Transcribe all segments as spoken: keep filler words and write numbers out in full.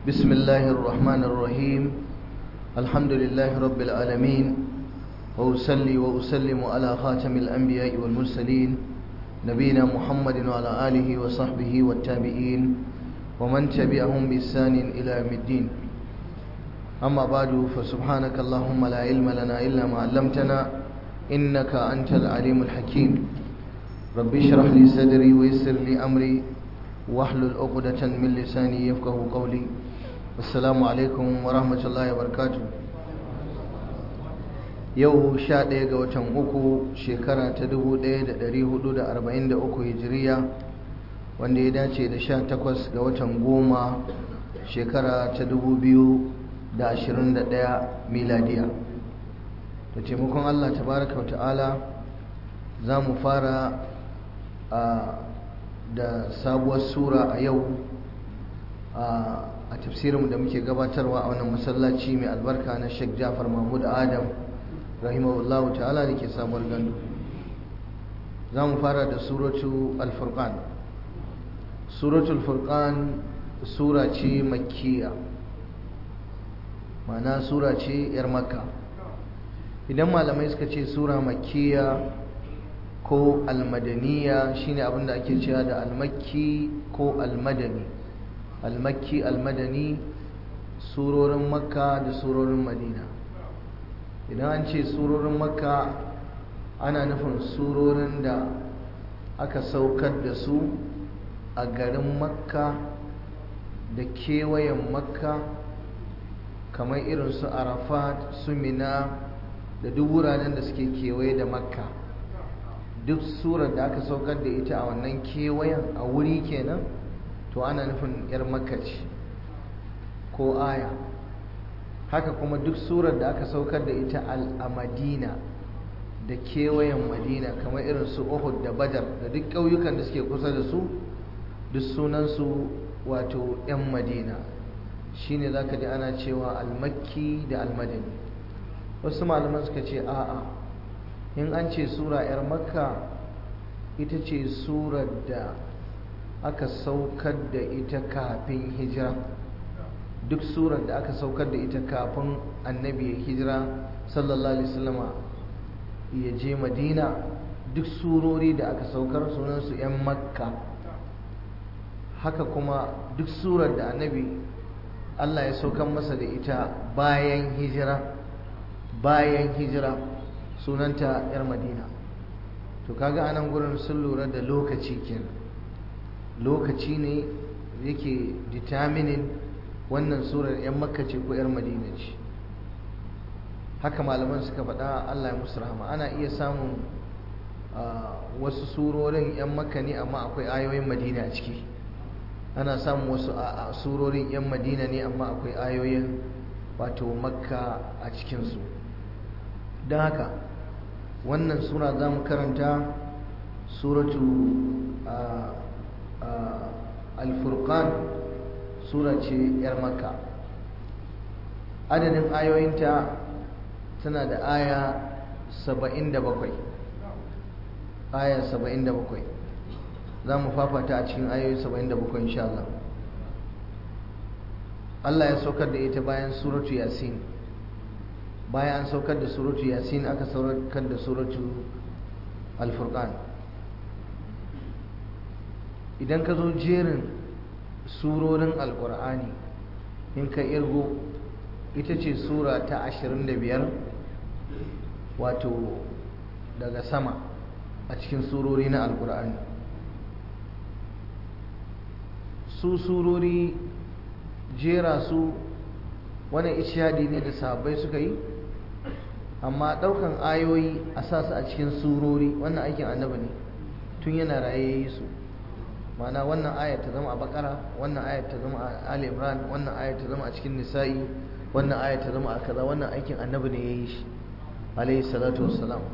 بسم الله الرحمن الرحيم الحمد لله رب العالمين وأصلي وأسلم على خاتم الأنبياء والمرسلين نبينا محمد وعلى آله وصحبه والتابعين ومن تبعهم بإحسان إلى يوم الدين أما بعد فسبحانك اللهم لا علم لنا إلا ما علمتنا إنك أنت العليم الحكيم رب اشرح لي صدري ويسر لي أمري واحلل عقدة من لساني يفقه قولي السلام عليكم ورحمة الله وبركاته yau sha ɗaya ga watan uku shekara ta dubu ɗaya da ɗari hudu da arba'in da uku hijiriya wanda ya dace da sha takwas ga watan goma shekara ta dubu biyu da ashirin da ɗaya miladiya da taimakon Allah tabaraka wa ta'ala za mu fara da sabuwar sura a yau a tafsirinmu da muke gabatarwa a wannan masallaci mai albarka na Sheikh Jafar Mahmud Adam rahimahullahu ta'ala da ke sabuwar gandu. Za mu fara da suratu al-furqan. Suratul furqan sura ce makkiya, ma'ana sura ce yar makka. Idan malamai suka ce sura makkiya ko almadaniya shine abin da ake cewa da almakki ko almadani. Almakki almadani surorin makka da surorin madina. Idan an ce surorin makka ana nufin surorin da aka saukar da su a garin makka da kewayen makka kamar irin su arafat su mina da duk wuraren da suke kewaye da makka. Duk surar da aka saukar da ita a wannan kewayen a wuri kenan to ana nufin yar makka ce ko aya. Haka kuma duk surar da aka saukar da ita a madina da kewayen madina kamar irin su uhud da badar da duk ƙauyukan da suke kusa da su duk sunansu wato 'yan madina shine za ka ji ana cewa almakki da almadani. wasu malaman suka ce a'a, in an ce sura 'yar makka ita ce surar da aka saukar da ita kafin hijira. Duk surar da aka saukar da ita kafin annabi ya hijira sallallahu alaihi wasallama ya je madina, duk surori da aka saukar sunansu 'yan makka. haka kuma duk surar da annabi Allah ya saukar masa da ita bayan hijira bayan hijira sunanta 'yar madina. to kaga anan gurin sun lura da lokaci kenan, lokaci ne yake determining wannan surar 'yan makka ce ko 'yar madina ce. haka malaman suka faɗa Allah ya musu rahama. ana iya samun wasu surorin 'yan makka ne amma akwai ayoyin madina a ciki, ana samun wasu surorin 'yan madina ne amma akwai ayoyin wato makka a cikinsu. don haka wannan sura za mu karanta suratu al-furqan, sura ce 'yar makka. adadin ayoyinta tana da aya saba'in da bakwai, aya saba'in da bakwai. za mu fafata a cikin ayoyi saba'in da bakwai insha Allah. Allah ya saukar da ita bayan suratu yasin. bayan an saukar da suratu yasin aka saukar da suratu al-furqan. idan ka zo jerin surorin alkur'ani in ka irgo ita ce sura ta ashirin da biyar wato daga sama a cikin surori na alkur'ani. su surori jera su wani ishadi ne da sahabbai suka yi, amma daukan ayoyi a sa su a cikin surori wannan aikin annabi ne, tun yana raye su. ma'ana wannan ayat ta zama a bakara, wannan ayat ta zama a ali imran, wannan ayat ta zama a cikin nisa'i, wannan ayat ta zama a kaza. wannan aikin annabi ne ya yi shi alayhi salatu wassalam.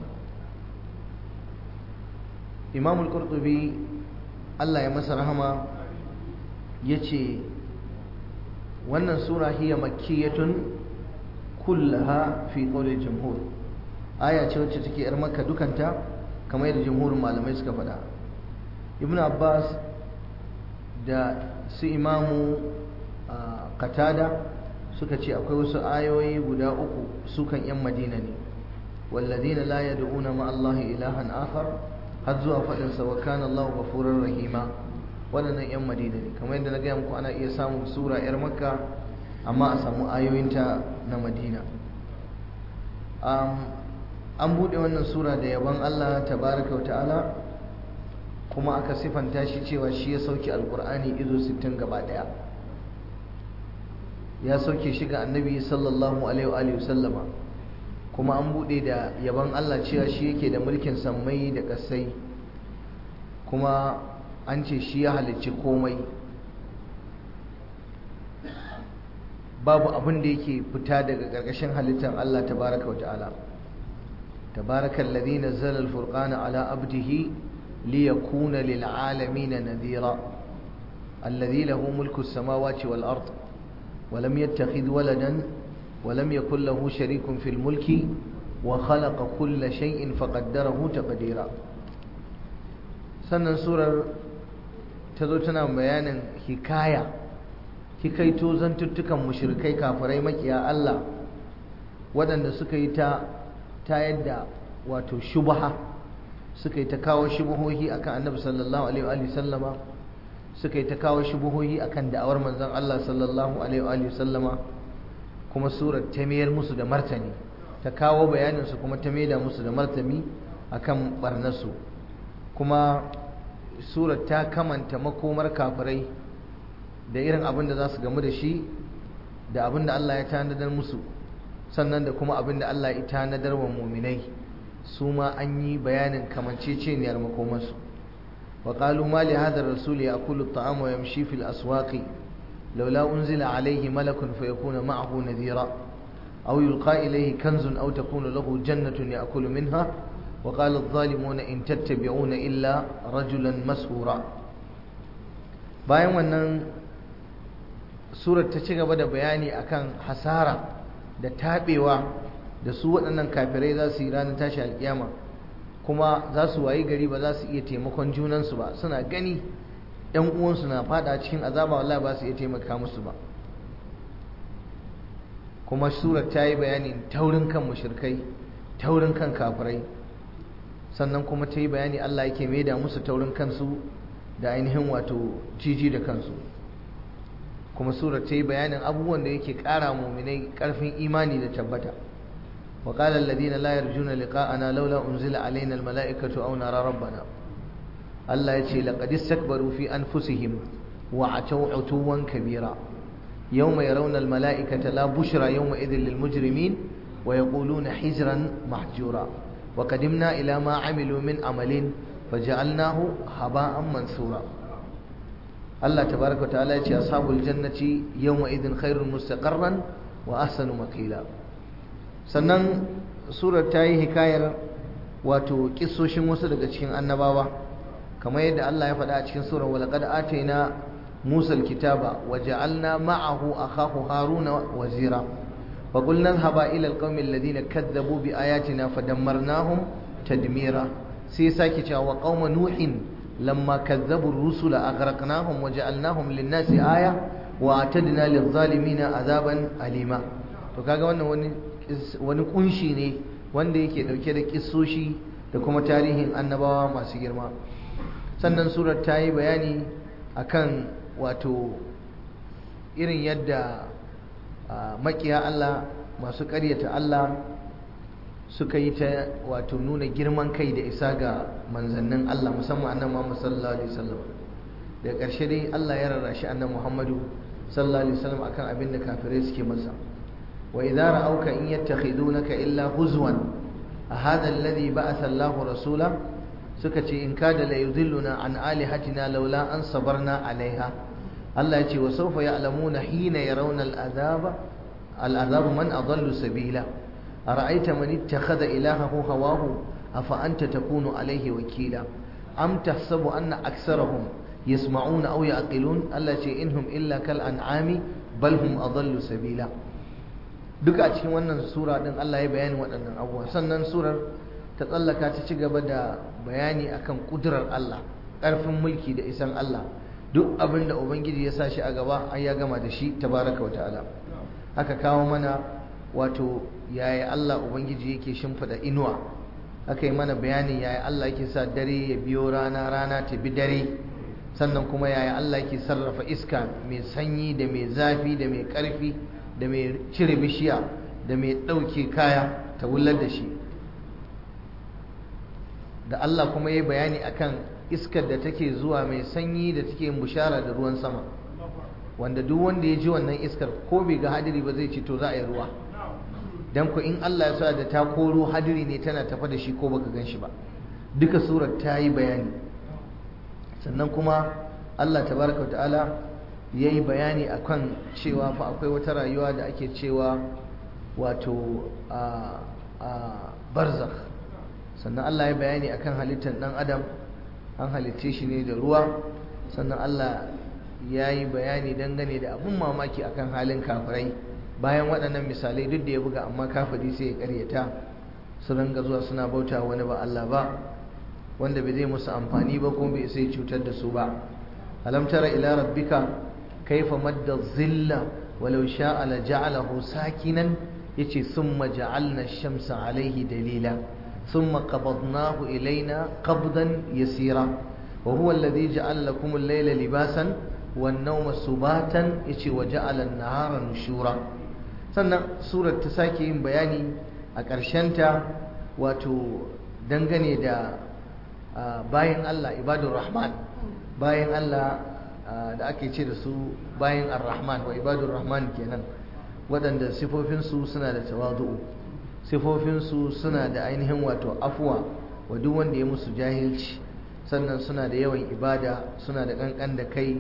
imam al-qurtubi Allah ya masa rahama yace wannan sura hiya makkiyatun kullaha fi qawli jumhur. aya ce wacce take yar makka dukanta kamar yadda jumhurin malamai suka faɗa. ibnu abbas da su imamu qatada suka ce akwai wasu ayoyi guda uku sukan yan madina ne walladina la yad'una ma allahi ilahan akhar har zuwa fadin sa wa kana allahu ghafurur rahima wadannan yan madina ne kamar yadda na ga muku ana iya samun sura yar makka amma a samu ayoyinta na madina an bude wannan sura da yabon Allah tabaraka wa ta'ala kuma aka sifanta shi cewa shi ya sauke alkur'ani izo sittin gaba daya ya sauke shi ga annabi sallallahu alaihi wa sallama kuma an bude da yabon Allah cewa shi yake da mulkin sammai da kasai kuma an ce shi ya halicci komai babu abin da yake fita daga ƙarƙashin halittar Allah tabaraka wa ta'ala tabarakal ladhi nazzala al-furqana ala abdihi liyakuna lil alamin nadhira alladhi lahu mulku as-samawati wal ard wa lam yattakhidh waladan wa lam yakul lahu sharikun fil mulki wa khalaqa kulla shay'in faqaddarahu taqdira sannan surar tazo tana bayanin hikaya hikaito zantuttukan mushrikai kafirai makiya Allah waɗanda suka yi ta ta yadda wato shubha suka yi ta kawo shubuhohi akan Annabi sallallahu alaihi wa sallama suka yi ta kawo shubuhohi akan da'awar manzon Allah sallallahu alaihi wa sallama kuma surar ta mayar musu da martani ta kawo bayanin su kuma ta maida musu da martani akan barnasu kuma surar ta kamanta makomar kafirai da irin abin da za su gamu da shi da abin da Allah ya tanadar musu sannan da kuma abin da Allah ya tanadar wa muminai su ma an yi bayanin kamanceceniyar makomarsu wa qalu ma li hadha ar-rasul ya'kulu at-ta'ama wa yamshi fil aswaqi laula unzila alayhi malakun fayakuna ma'ahu nadhira aw yulqa ilayhi kanzun aw takunu lahu jannatun ya'kulu minha wa qala adh-dhalimuna in tattabi'una illa rajulan mashura bayan wannan surar ta ci gaba da bayani akan hasara da taɓewa da su waɗannan kafirai za su yi ranar tashi alƙiyama kuma za su wayi gari ba za su iya taimakon junansu ba suna gani ‘yan uwansu na fada cikin azaba wallahi ba su iya taimaka musu ba kuma surar ta yi bayanin taurin kan mushrikai taurin kan kafirai sannan kuma ta yi bayani Allah yake maida musu taurin kansu da ainihin wato jiji da kansu kuma surar ta yi bayanin abubuwan da yake ƙara muminai ƙarfin imani da tabbata wa qala alladhina la yarjuna liqa'ana laula unzila alaina almala'ikatu aw nara rabbana Allah ya ce laqad istakbaru fi anfusihim wa ataw utuwan kabira yawma yarawna almala'ikata la bushra yawma idhil lilmujrimin wa yaquluna hijran mahjura wa qadimna ila ma amilu min amalin faja'alnahu haba'an mansura Allah tabaraka wa ta'ala ya ce ashabul jannati yawma idhin khairun mustaqarran wa ahsanu maqila sannan surar ta yi hikayar wato kissoshin wasu daga cikin annabawa kamar yadda Allah ya faɗa a cikin surar walaqad atayna Musa alkitaba wa ja'alna ma'ahu akhahu Haruna wazira wa qulna idhhaba ila alqawmi alladhina kadzabu bi ayatina fadammarnahum tadmira sai sake cewa wa qauma nuhin lamma kazzabu ar-rusula aghraqnahum wa ja'alnahum lin-nasi aya wa atadna lidh-dhalimina azaban alima to kaga wannan wani wani kunshi ne wanda yake dauke da kissoshi da kuma tarihin annabawa masu girma sannan surar ta yi bayani akan wato irin yadda makiya Allah masu ƙaryata Allah suka yi ta wato nuna girman kai da isa ga manzannin Allah musamman annabi Muhammad sallallahu alaihi wasallam da ƙarshe dai Allah ya rarrashi annabi Muhammadu sallallahu alaihi wasallam akan abin da kafirai suke masa wa idza ra'awka in yattakhidunaka illa huzwan hadha alladhi ba'atha Allahu rasula suka ce in kada la yudilluna an alihatina laula an sabarna alaiha Allah ya ce wa sawfa ya'lamuna hina yarawna al'azaba al'azabu man adallu sabila ara'aita man ittakhadha ilahahu hawahu afa anta takunu alaihi wakila am tahsabu anna aktsarahum yasma'una aw yaqilun Allah ce inhum illa kal an'ami bal hum adallu sabila duka a cikin wannan sura din Allah ya bayani waɗannan abubuwa sannan surar ta tsallaka ta ci gaba da bayani akan kudurar Allah ƙarfin mulki da isan Allah duk abin da ubangiji ya sa shi a gaba ai ya gama da shi tabaraka wa ta'ala. Aka kawo mana wato yaya Allah ubangiji yake shimfida inuwa, aka yi mana bayani yaya Allah yake sa dare ya biyo rana, rana ta bi dare, sannan kuma yaya Allah yake sarrafa iska mai sanyi da mai zafi da mai karfi da mai cire bishiya da mai ɗauke kaya ta wullar da shi. Da Allah kuma ya bayani akan iskar da take zuwa mai sanyi da take bushara da ruwan sama, wanda duk wanda ya ji wannan iskar ko bai ga hadiri ba zai ce to za a yi ruwa, dan ku in Allah ya sa da ta koro hadiri ne tana tafa da shi ko baka gan shi ba. Duka surar ta yi bayani. Sannan kuma Allah tabaraka wa ta'ala ya yi bayani akan cewa fa akwai wata rayuwa da ake cewa wato a barzakh. Sannan Allah ya bayani akan halittar dan adam, an halicce shi ne da ruwa. Sannan Allah ya yi bayani dangane da abun mamaki akan halin kafirai. Bayan waɗannan misalai duk da ya buga, amma kafiri sai ya karyata, su ranga zuwa suna bauta wani ba Allah ba, wanda bai zai musu amfani ba kuma bai sai cutar da su ba. Alam tara ila rabbika kaifa madda zilla walau sha'a la ja'alahu sakinan, yace summa ja'alna ash-shamsa alayhi dalila thumma qabadnahu ilayna qabdan yasira wa huwa alladhi ja'ala lakum al-layla libasan wan-nawma subatan, yace wa ja'ala an-nahara nushura. Sannan surar ta sake yin bayani a ƙarshenta wato dangane da bayan Allah ibadur rahman, bayan Allah da ake ce da su bayan ar-rahman wa ibadur rahman kenan, waɗanda sifofinsu suna da tawadu'u, sifofinsu suna da ainihin wato afwa wa duk wanda ya musu jahilci, sannan suna da yawan ibada, suna da ƙanƙan da kai,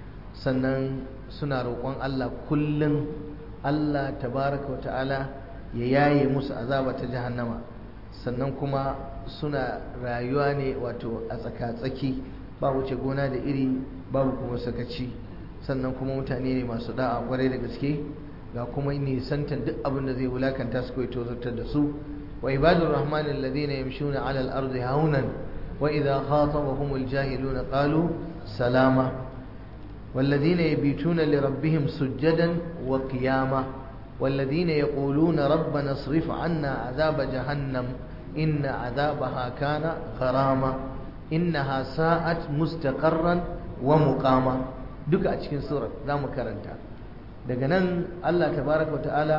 sannan suna roƙon Allah kullum Allah tabaraka wa ta'ala ya yaye musu azaba ta jahannama. Sannan kuma suna rayuwa ne wato a tsaka-tsaki, ba wuce gona da iri, babu kuma sakaci. Sannan kuma mutane ne masu da'a kwarai da gaske, ga kuma nisantar duk abin da zai wulakanta su kai tozartar da su. Wa ibadur rahman alladhina yamshuna 'ala al-ardi haunan wa idha khatabahumul jahiluna qalu salama. والذين يبيتون لربهم سجدا وقياما والذين يقولون ربنا اصرف عنا عذاب جهنم إن عذابها كان غراما إنها ساءت مستقرا ومقاما. duka a cikin surar za mu karanta. Daga nan Allah tabaraka wa ta'ala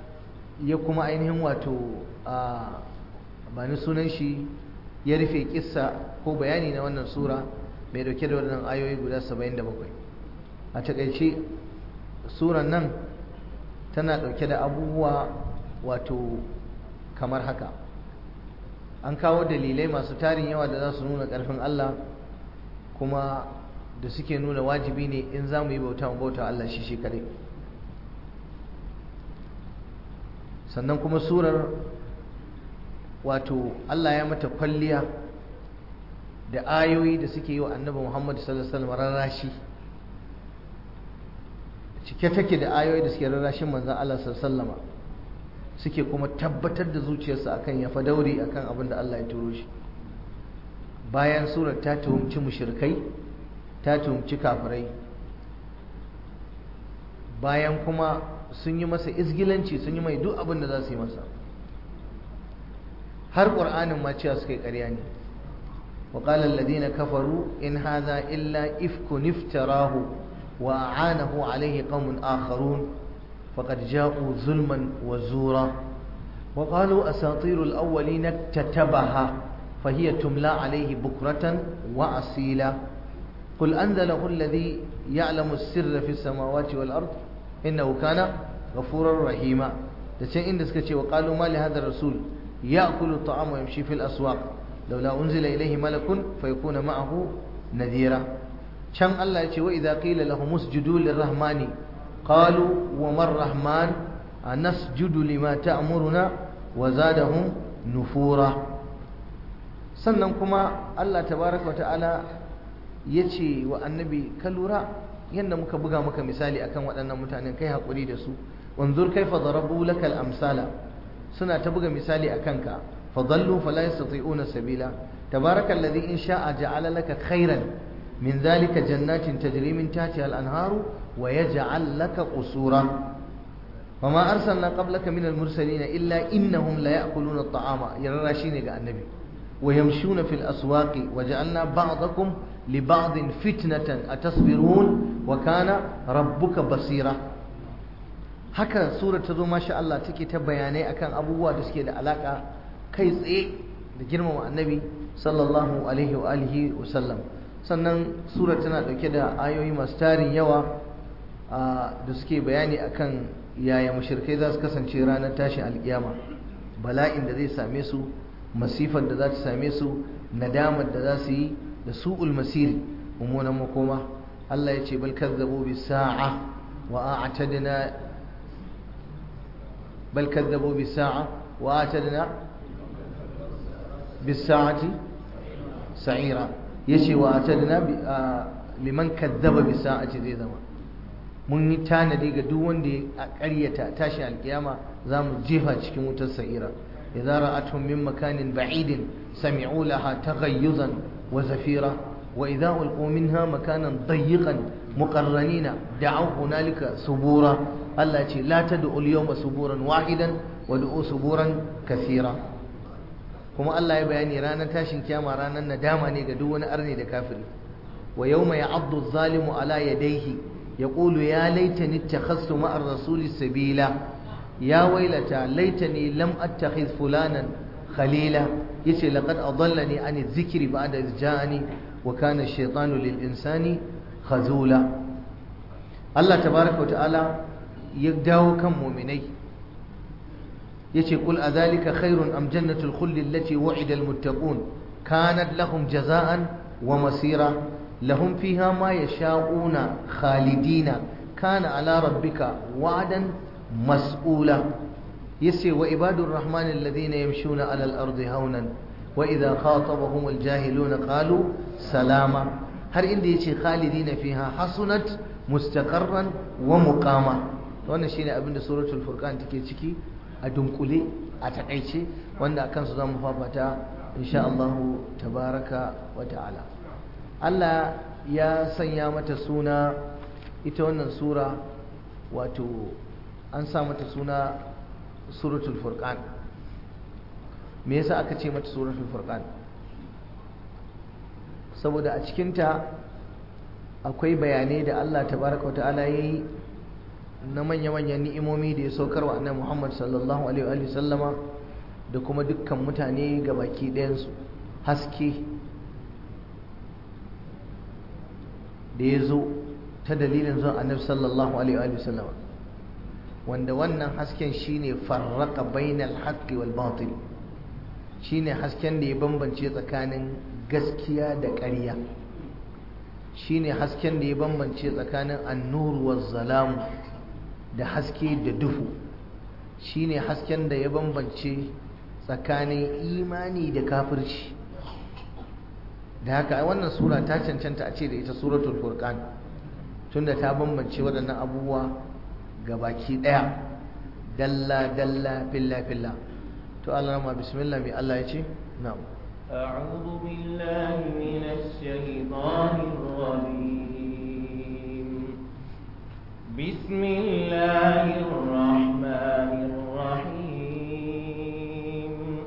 ya kuma ainihin wato a bani sunan shi ya rufe kissa ko bayani na wannan sura mai dauke da wannan ayoyi guda saba'in da bakwai. A takaice suran nan tana dauke da abubuwa wato kamar haka. An kawo dalilai masu tarin yawa da za su nuna ƙarfin Allah, kuma da suke nuna wajibi ne in za mu yi bauta mu bauta Allah shi shi kadai. Sannan kuma surar wato Allah ya mata kwalliya da ayoyi da suke yi wa annabi Muhammad sallallahu alaihi wasallam rarrashi, cike take da ayoyi da suke rarrashin manzon Allah sallallahu alaihi wasallam, suke kuma tabbatar da zuciyarsa akan ya fadauri akan abin da Allah ya turo shi. Bayan surar ta tuhumci mushrikai, ta tuhumci kafirai, bayan kuma sun yi masa izgilanci, sun yi mai duk abin da za su yi masa, har ƙur'anin ma cewa suka yi ƙarya ne. wa qala alladhina kafaru in hadha illa ifkun iftarahu wa a'anahu alayhi qaumun akharun faqad ja'u zulman wa zura wa qalu asatirul awwalin iktatabaha fahiya tumla alayhi bukratan wa asila qul anzalahu alladhi ya'lamu as-sirra fi as-samawati wal ard innahu kana ghafurur rahima. da can inda suka ce wa qalu ma li hadha ar-rasul ya'kulu at-ta'ama wa yamshi fil aswaq laula unzila ilayhi malakun fayakuna ma'ahu nadhira. can Allah ya ce wa idza qila lahum usjudu lir-rahmani qalu wa mar rahman anasjudu lima ta'muruna wa zadahum nufura. sannan kuma Allah tabaraka wa ta'ala yace wa annabi ka lura yanda muka buga maka misali akan waɗannan mutanen, kai hakuri da su. wanzur kaifa darabu lakal amsala, suna ta buga misali akan ka. fadallu fala yastati'una sabila tabarakalladhi in sha'a ja'ala laka khairan min zalika jannatin tajri min tahtiha al-anharu wa yaj'al laka qusura وما أرسلنا قبلك من المرسلين إلا إنهم لا يأكلون الطعام يراشين ga annabi ويمشون في الأسواق وجعلنا بعضكم لبعض فتنة أتصبرون وكان ربك بصيرا haka sura ta zo masha Allah take ta bayanai akan abubuwa da suke da alaka kai tsaye da girmama annabi sallallahu alaihi wa alihi wa sallam. Sannan sura tana dauke da ayoyi masu tarin yawa da suke bayani akan yaya mushrikai za su kasance ranar tashin alkiyama, bala'in da zai same su, masifar da za ta same su, nadamar da za su yi, da su'ul masiri, mummunan makoma. Allah ya ce bal kazzabu bis sa'a wa a'tadna bal kazzabu bis sa'a wa a'tadna bis sa'ati sa'ira, yace wa a'tadna liman kazzaba bis sa'ati zai zama mun yi tanadi ga duk wanda ya ƙaryata tashi alkiyama za mu jefa cikin wutar sa'ira. idza ra'atuhum min makanin ba'idin sami'u laha taghayyuzan wa zafira wa idza ulqu minha makanan dayyiqan muqarranina da'u hunalika subura. Allah ce la tad'u al-yawma suburan wahidan wa du'u suburan kathira. kuma Allah ya bayani ranar tashin kiyama ranar nadama ne ga duk wani arni da kafiri. wa yawma ya'addu adh-dhalimu ala yadayhi يقول يا ليتني اتخذت مع الرسول سبيلا يا ويلتى ليتني لم أتخذ فلانا خليلا يسي لقد أضلني عن الذكر بعد إذ جاءني وكان الشيطان للإنسان خذولا. الله تبارك وتعالى يقداو كم مؤمني يسي قل أذلك خير أم جنة الخلد التي وعد المتقون كانت لهم جزاء ومصيرا لهم فيها ما يشاءون خالدين كان على ربك وعدا مسؤولا. يسي وعباد الرحمن الذين يمشون على الأرض هونا وإذا خاطبهم الجاهلون قالوا سلاما. هل عندي يسي خالدين فيها حسنت مستقرا ومقاما. wannan shine abin da suratul furqan take ciki a dunkule a takaice wanda akan su zamu fafata insha Allah tabaraka wa ta'ala. Allah ya sanya mata suna, ita wannan sura wato an sa mata suna suratul furqan. me yasa aka ce mata suratul furqan? saboda a cikinta akwai bayanai da Allah tabaraka wata'ala yayi na manya-manyan ni'imomi da ya saukar wa annabi Muhammad sallallahu alaihi wa sallama da kuma dukkan mutane gabaki ɗayansu. haske da ya zo ta dalilin zuwa annabi sallallahu alaihi wa sallama, wanda wannan hasken shine farraqa bainal haqqi wal batil, shine hasken da ya bambance tsakanin gaskiya da ƙarya, shine hasken da ya bambance tsakanin an-nur waz zalam da haske da duhu, shine hasken da ya bambance tsakanin imani da kafirci. da haka wannan sura ta cancanta a ce da ita suratul furqan tunda ta bambance waɗannan abubuwa gabaki ɗaya dalla dalla filla filla. to Allah ma bismillah mai Allah ya ce na'am a'udhu billahi minash shaitanir rajim bismillahir rahmanir rahim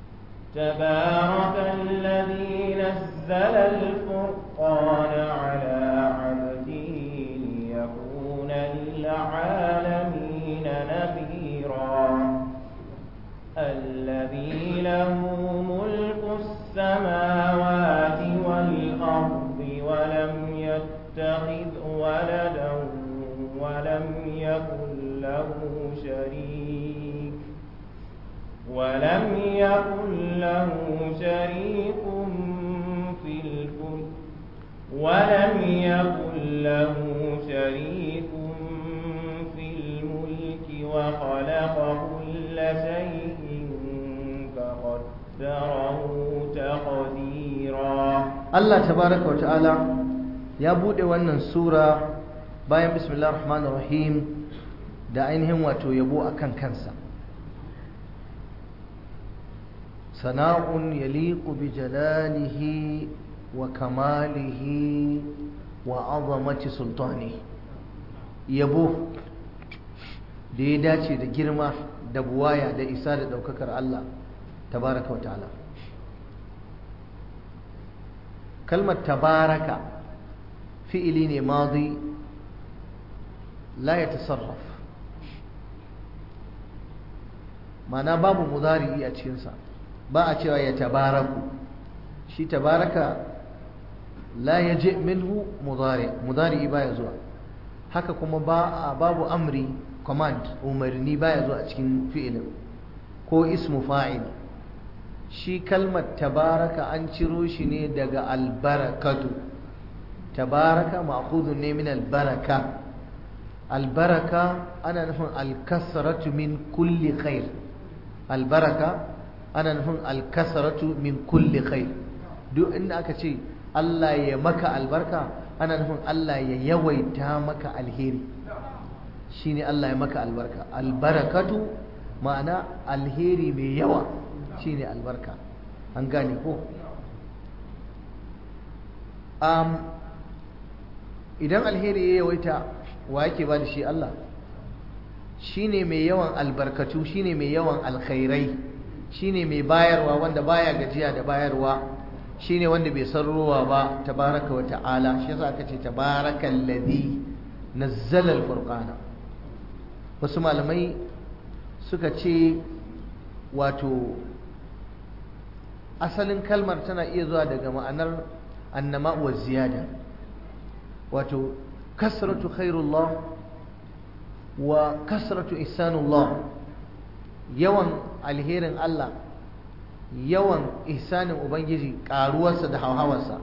tabarakalladhi نزل الفرقان على عبده ليكون للعالمين نذيرا الذي له ملك السماوات والأرض ولم يتخذ ولدا ولم يكن له شريك ولم يكن له شريك ولم يكن له شريك في الملك وخلق كل شيء فقدره تقديرا. الله تبارك وتعالى ya bude wannan sura bayan bismillahir rahmanir rahim da ainihin wato yabo akan kansa. sana'un yaliqu bi jalalihi wa kamalihi wa azamati sultani, yabo da ya dace da girma da buwaya da isa da daukakar Allah tabaraka wa ta'ala. kalmar tabaraka fi'ili ne madi la yatasarraf, ma'ana babu mudari a cikinsa, ba a cewa ya tabaraku. shi tabaraka la yaji minhu mudari, mudari baya zuwa. haka kuma ba babu amri, command, umarni baya zuwa a cikin fi'ilin ko ismu fa'il. shi kalmar tabaraka an ciro shi ne daga albarakatu. tabaraka ma'khudun ne min albaraka. albaraka ana nufin alkasratu min kulli khair. albaraka ana nufin alkasratu min kulli khair. duk inda aka ce Allah ya maka albarka ana nufin Allah ya yawaita maka alheri, shine Allah ya maka albarka. albarakatu ma'ana alheri mai yawa shine albarka. an gane ko? um, idan alheri ya yawaita wa yake ba da shi? Allah shine mai yawan albarkatu, shine mai yawan alkhairai, shine mai bayarwa wanda baya gajiya da bayarwa, shine wanda bai san ruwa ba tabaraka wa ta'ala. shi yasa aka ce tabarakal ladhi nazzala al-furqana. wasu malamai suka ce wato asalin kalmar tana iya zuwa daga ma'anar annama wa ziyada, wato kasratu khairullah wa kasratu ihsanullah, yawan alherin Allah, yawan ihsanin ubangiji, karuwarsa da hauhawarsa.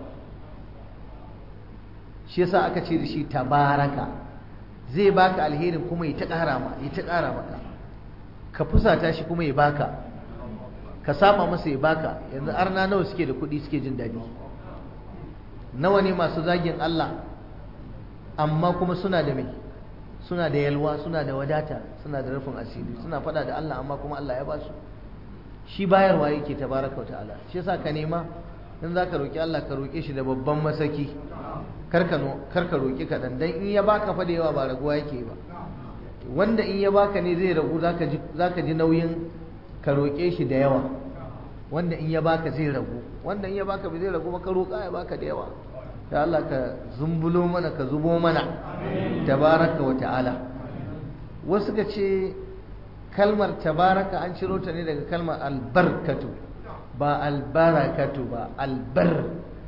shi yasa aka ce da shi tabaraka, zai baka alherin kuma ya ta ƙara ma ya ta ƙara maka, ka fusata shi kuma ya baka, ka saba masa ya baka. yanzu arna nawa suke da kuɗi suke jin daɗi? nawa ne masu zagin Allah amma kuma suna da mai, suna da yalwa, suna da wadata, suna da rufin asiri, suna faɗa da Allah amma kuma Allah ya ba su. shi bayarwa yake tabaraka wa ta'ala. shi yasa ka nema in za ka roƙi Allah ka roƙe shi da babban masaki, karka karka roƙi kaɗan, dan in ya baka fa da yawa ba raguwa yake ba. wanda in ya baka ne zai ragu, zaka ji zaka ji nauyin ka roƙe shi da yawa. wanda in ya baka zai ragu, wanda in ya baka bai zai ragu ba, ka roƙa ya baka da yawa. ya Allah ka zumbulo mana, ka zubo mana tabaraka wa ta'ala. wasu ka ce kalmar tabaraka an ciro ta ne daga kalmar albarkatu, ba albarakatu ba, albar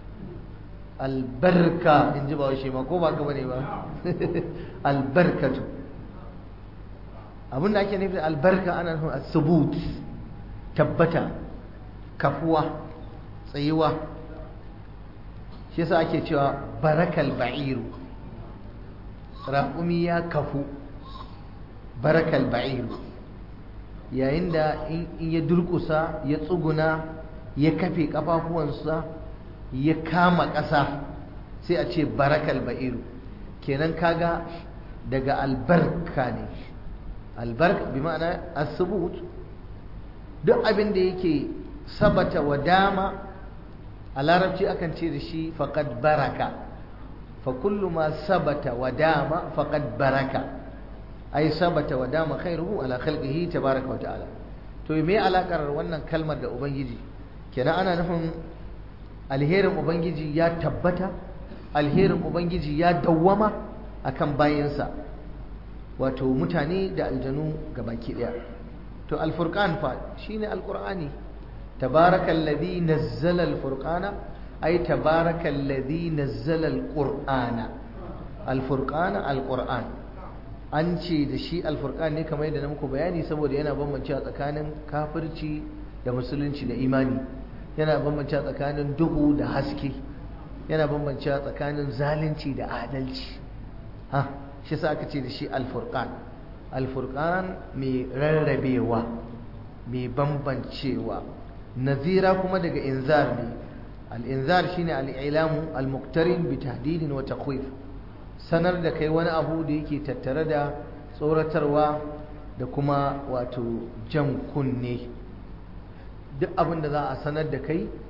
albarka in ji ba shi ma, ko ba ka bane ba albarkatu. abinda ake nufi albarka ana nufin as-subut, tabbata, kafuwa, tsayuwa. shi yasa ake cewa barakal ba'iru, raƙumi ya kafu. barakal ba'iru, yayin da in ya durkusa ya tsuguna ya kafe kafafuwansa ya kama ƙasa sai a ce barakal ba'iru. kenan kaga daga albarka ne. albarka bi ma'ana as-subut, duk abin da yake sabata wa dama a larabci akan ce da shi faqad baraka. fa kullu ma sabata wa dama faqad baraka, ai sabata wa dama khairuhu ala khalqihi tabaraka wa ta'ala. to me alakar wannan kalmar da ubangiji? kenan ana nufin alherin ubangiji ya tabbata, alherin ubangiji ya dawwama akan bayinsa, wato mutane da aljanu gabaki daya. to alfurqan fa shine alqur'ani. tabarakal ladhi nazzala alfurqana, ai tabarakal ladhi nazzala alqur'ana. alfurqana alqur'an an ce da shi alfurqan ne kamar yadda na muku bayani, saboda yana bambancewa tsakanin kafirci da musulunci da imani, yana bambancewa tsakanin duhu da haske, yana bambancewa tsakanin zalunci da adalci. ha shi sa aka ce da shi alfurqan. alfurqan mai rarrabewa, mai bambancewa. nazira kuma daga inzar ne. al-inzar shine al-ilamu al-muqtarin bi tahdidin wa takhwif, sanar da kai wani abu da yake tattare da tsoratarwa da kuma wato jan kunne. duk abin da za a sanar da kai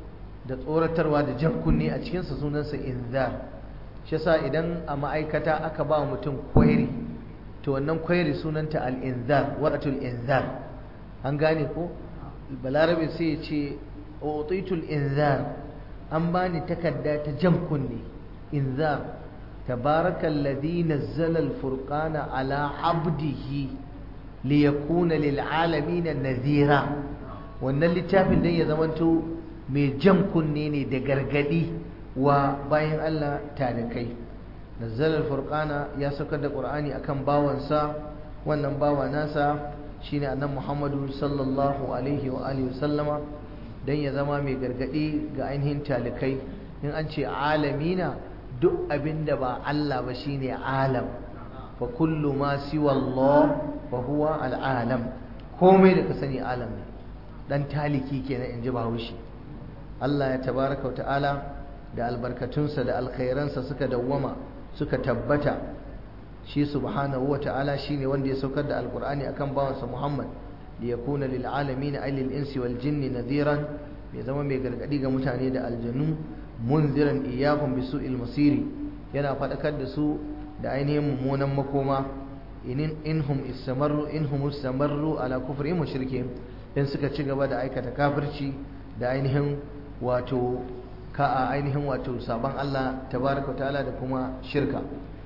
da tsoratarwa da jan kunne a cikinsa sunansa inzar. shi yasa idan a ma'aikata aka ba mutum kwairi to wannan kwairi sunanta al-inzar waratul inzar. an gane ko balarabe sai ya ce utitul inzar, an bani takarda ta jan kunne. inzar tabarakal ladhi nazzala al-furqana ala abdihi liyakuna lil alamin nadhira. wannan littafin dan ya zamanto mai jan kunne ne da gargadi wa bayan Allah talikai. nazzala al-furqana ya saukar da qur'ani akan bawansa, wannan bawa nasa shine annabi Muhammadu sallallahu alaihi wa alihi wasallama, dan ya zama mai gargadi ga ainihin talikai. in an ce alamina duk abinda ba Allah ba shine alam, fa kullu ma siwa Allah fa huwa al-alam. komai da ka sani alam ne, dan taliki kenan inji Bahaushe. Allah ya tabaraka wa ta'ala da albarkatunsa da alkhairansa suka dawwama suka tabbata. shi subhanahu wa ta'ala shine wanda ya saukar da alqur'ani akan bawansa Muhammad li yakuna lil alamin ay lil insi wal jinni nadhiran, ya zama mai gargadi ga mutane da aljanu, munziran iyyakum bisu'il masiri, yana fadakar da su da ainihin mummunan makoma. in inhum istamarru inhum istamarru ala kufri mushrikeen, in suka ci gaba da aikata kafirci da ainihin wato ka a ainihin wato saban Allah tabaraka ta'ala da kuma shirka.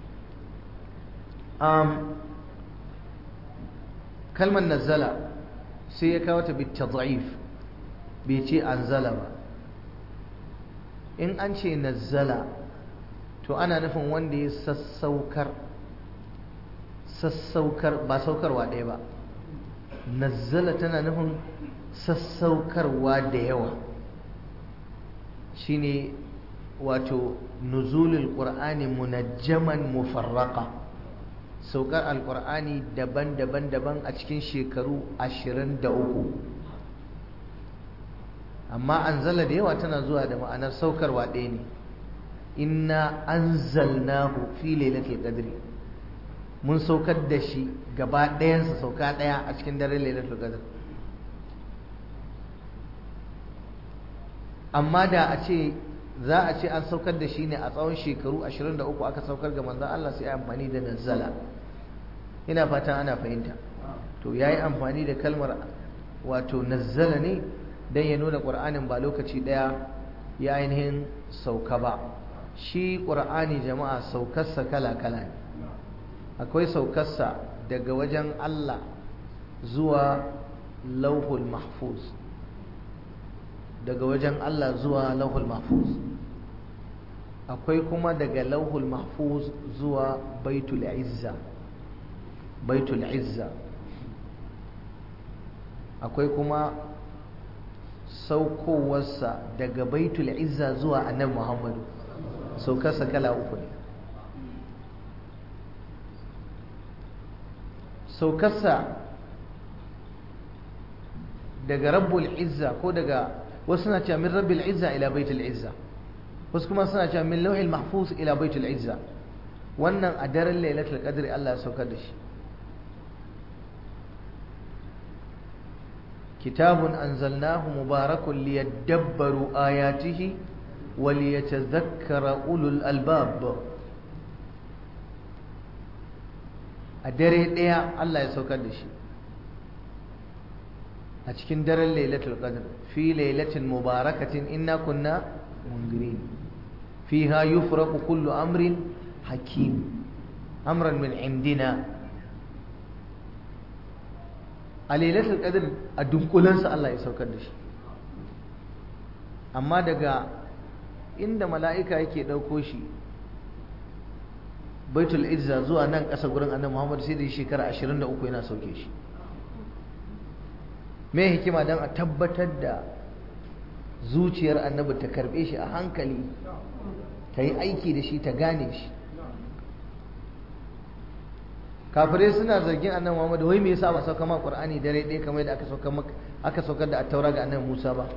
um, kalmar nazzala sai ya kawo ta bitad'if, bai ce anzala ba. in an ce nazzala to ana nufin wanda ya sassaukar sassaukar ba saukarwa ɗaya ba. nazzala tana nufin sassaukarwa da yawa, shine wato nuzulul qur'ani munajjaman mufarraqa, saukar alqur'ani daban-daban daban a cikin shekaru ashirin da uku. amma anzala da yawa tana zuwa da ma'anar saukarwa ɗaya ne. inna anzalnahu fi lailatul qadri, mun saukar da shi gaba ɗayansa sauka ɗaya a cikin daren lailatul qadr. amma da a ce za a ce an saukar da shi ne a tsawon shekaru ashirin da uku aka saukar ga manzon Allah, sai amfani da nazzala. ina fatan ana fahimta. to yayi amfani da kalmar wato nazzala ne dan ya nuna Qur'anin ba lokaci daya ya ainihin sauka ba. shi Qur'ani jama'a saukarsa kala kala ne. akwai saukarsa daga wajen Allah zuwa lauhul mahfuz, daga wajen Allah zuwa lauhul mahfuz. akwai kuma daga lauhul mahfuz zuwa baitul izza, baitul izza. akwai kuma saukowarsa daga baitul izza zuwa annabi Muhammadu, saukarsa kala uku ne. saukarsa daga rabbul izza ko daga, wasu suna cewa min rabbil izza ila baitul izza, wasu kuma suna cewa min lauhil mahfuz ila baitul izza. wannan a daren lailatul qadri Allah ya saukar da shi. kitabun anzalnahu mubarakun liyadabbaru ayatihi wa liyatadhakkara ulul albab. a dare ɗaya Allah ya saukar da shi, a cikin daren lailatul qadr, fi lailatin mubarakatin inna kunna mundirin fiha yufraqu kullu amrin hakim amran min indina. a lailatul qadr a dunkulansa Allah ya saukar da shi. amma daga inda mala'ika yake ɗauko shi baitul izza zuwa nan ƙasa gurin annabi Muhammad sai da shekara ashirin da uku yana sauke shi. me hikima don a tabbatar da zuciyar annabi ta karbe shi a hankali, ta yi aiki da shi, ta gane shi. kafirai suna zargin annabi Muhammad, wai me yasa ba sauka ma Qur'ani dare ɗaya kamar da aka saukar aka saukar da at-taura ga annabi Musa ba.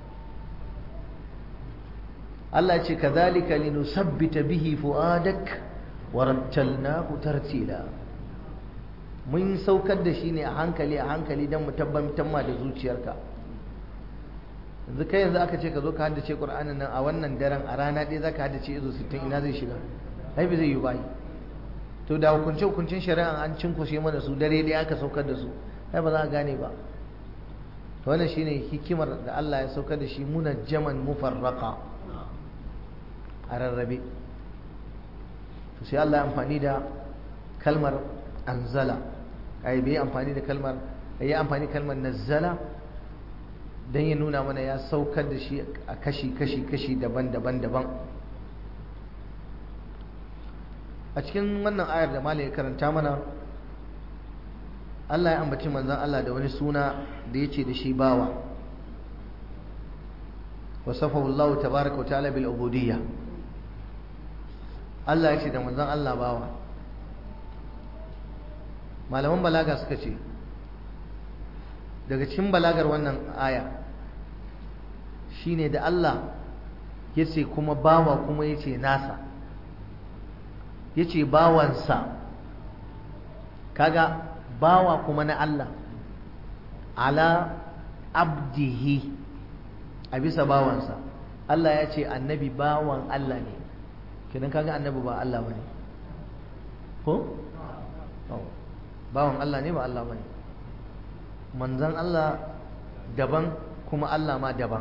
Allah ya ce kadhalika linusabbita bihi fuadak warattalnahu tartila. mun saukar da shi ne a hankali a hankali don mu tabbatar ma da zuciyarka. yanzu kai yanzu aka ce ka zo ka haddace Qur'anin nan a wannan daren a rana ɗaya zaka haddace izo sittin, ina zai shiga? ai bai zai yi bai. To da hukunce hukuncin shari'a an cinkushe mana su dare ɗaya aka saukar da su, ai ba za a gane ba. To wannan shine hikimar da Allah ya saukar da shi munajjaman mufarraqa, a rarrabe. To sai Allah ya amfani da kalmar anzala, ai bai amfani da kalmar ai amfani kalmar nazzala dan ya nuna mana ya saukar da shi a kashi kashi kashi daban-daban daban. A cikin wannan ayar da malai ya karanta mana, Allah ya ambaci manzon Allah da wani suna da yace da shi bawa. Wasafahu Allah tabaaraka wa ta'ala bil ubudiyya. Allah ya ce da manzon Allah bawa. Malaman balaga suka ce daga cikin balagar wannan aya shine da Allah yace kuma bawa kuma yace nasa, yace bawansa, kaga bawa kuma na Allah, ala abdihi, a bisa bawansa. Allah ya ce annabi bawan Allah ne, kenan kaga annabi ba Allah bane ko? Bawan Allah ne ba Allah bane. Manzon Allah daban kuma Allah ma daban.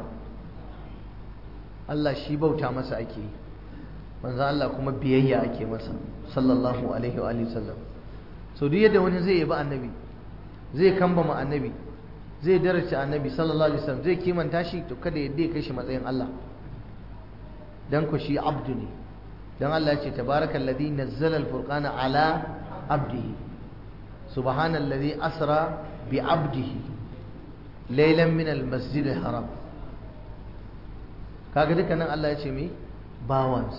Allah shi bauta masa ake yi, manzon Allah kuma biyayya ake masa sallallahu alaihi wa alihi sallam. So duk yadda wani zai yabi annabi, zai kambama annabi, zai daraja annabi sallallahu alaihi wasallam, zai kimanta shi, to kada yadda ya kai shi matsayin Allah, dan ku shi abdu ne. Dan Allah ya ce tabarakallazi nazzala al-furqana ala abdihi, subhanallazi asra bi abdihi laylan min al-masjid al-haram. Kaga dukkanin Allah ya ce me bawansa.